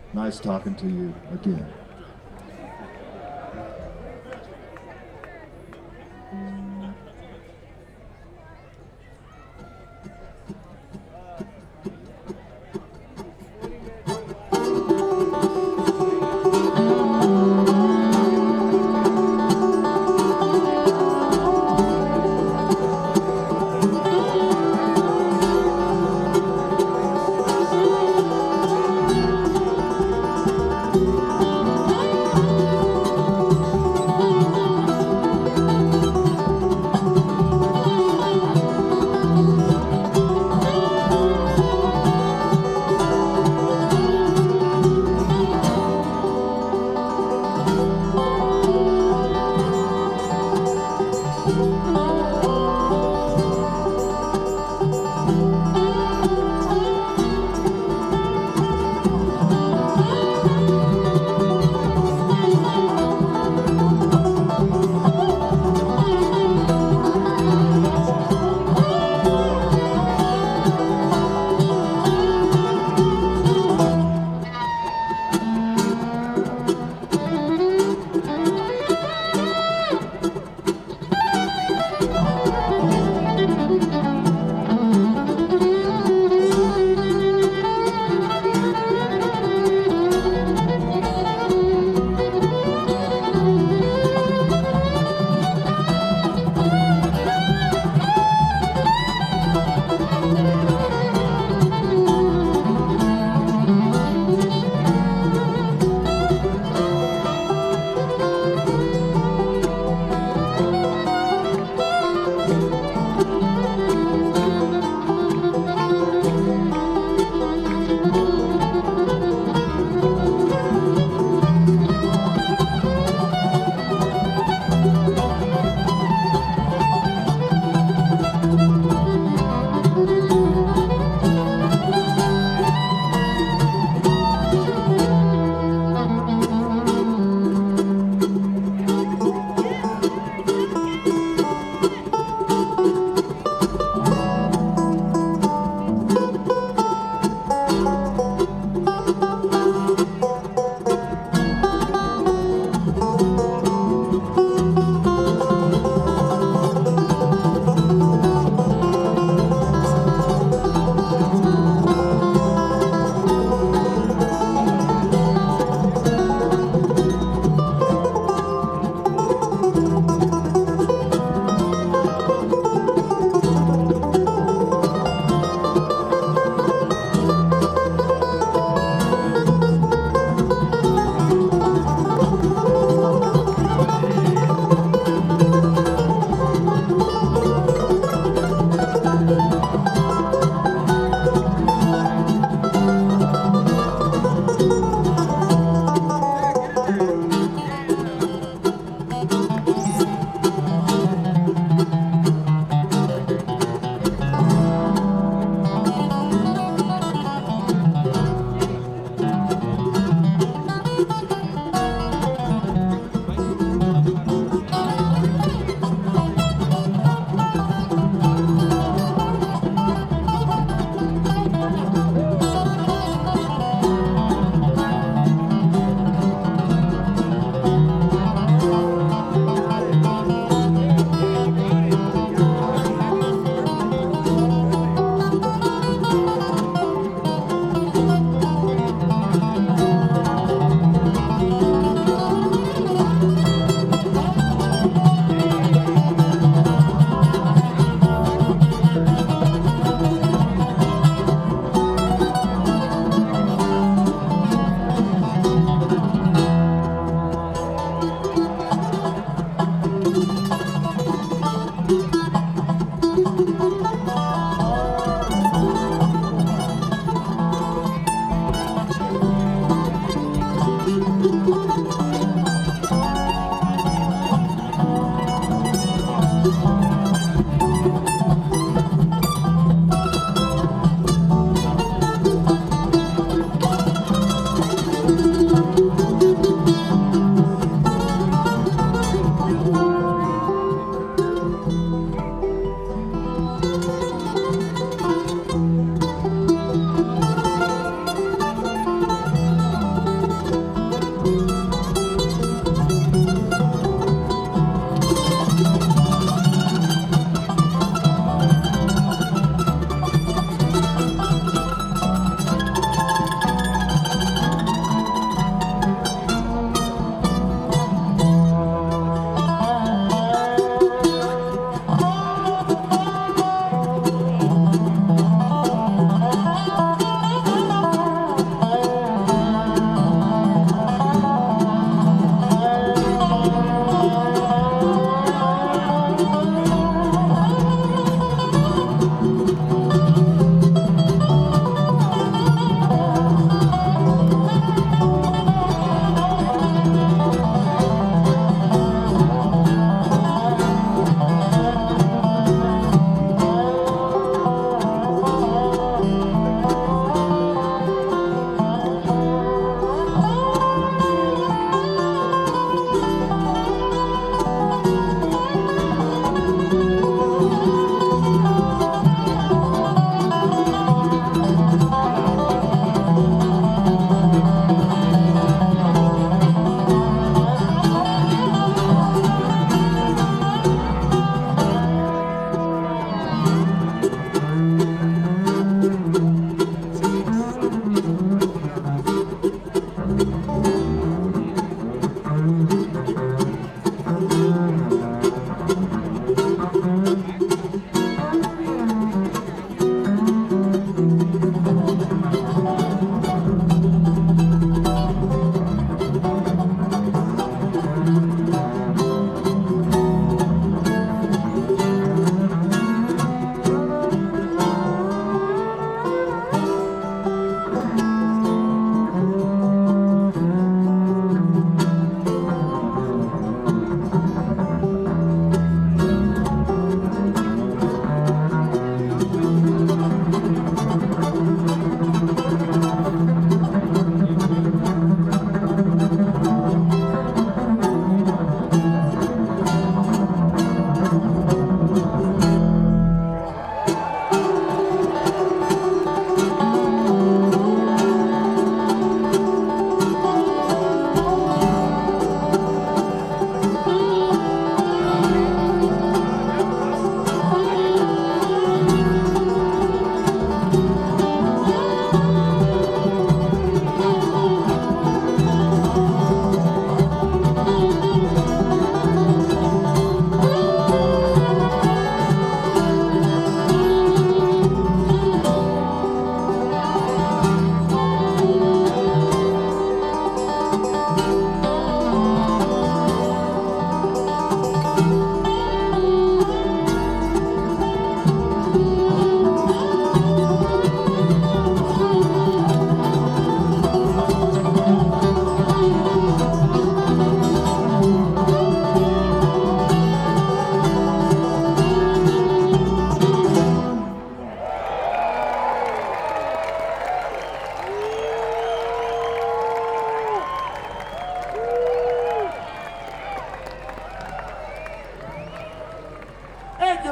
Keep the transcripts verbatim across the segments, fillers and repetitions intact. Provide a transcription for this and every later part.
Nice talking to you again.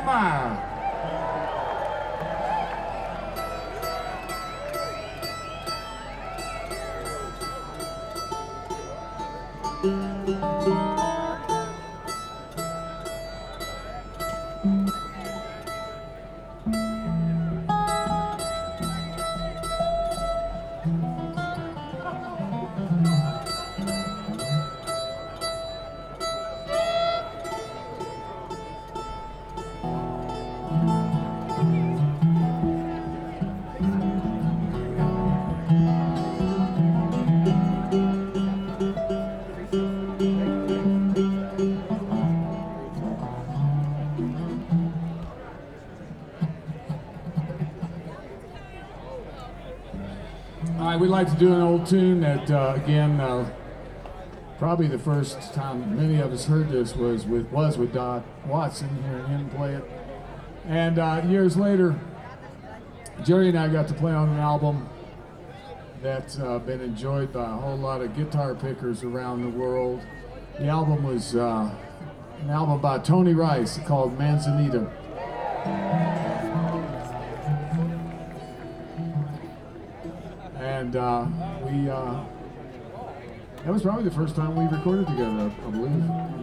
All right, we'd like to do an old tune that, uh, again, uh, probably the first time many of us heard this was with was with Doc Watson, hearing him play it. And uh, years later, Jerry and I got to play on an album that's uh, been enjoyed by a whole lot of guitar pickers around the world. The album was uh, an album by Tony Rice called Manzanita. And uh, we, uh, that was probably the first time we recorded together, I believe, on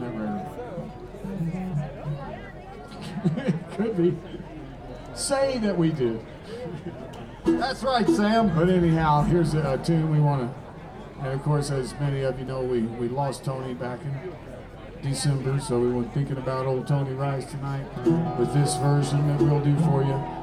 that record. Could be. Say that we did. That's right, Sam. But anyhow, here's a, a tune we want to, and of course, as many of you know, we, we lost Tony back in December, so we were thinking about old Tony Rice tonight with this version that we'll do for you.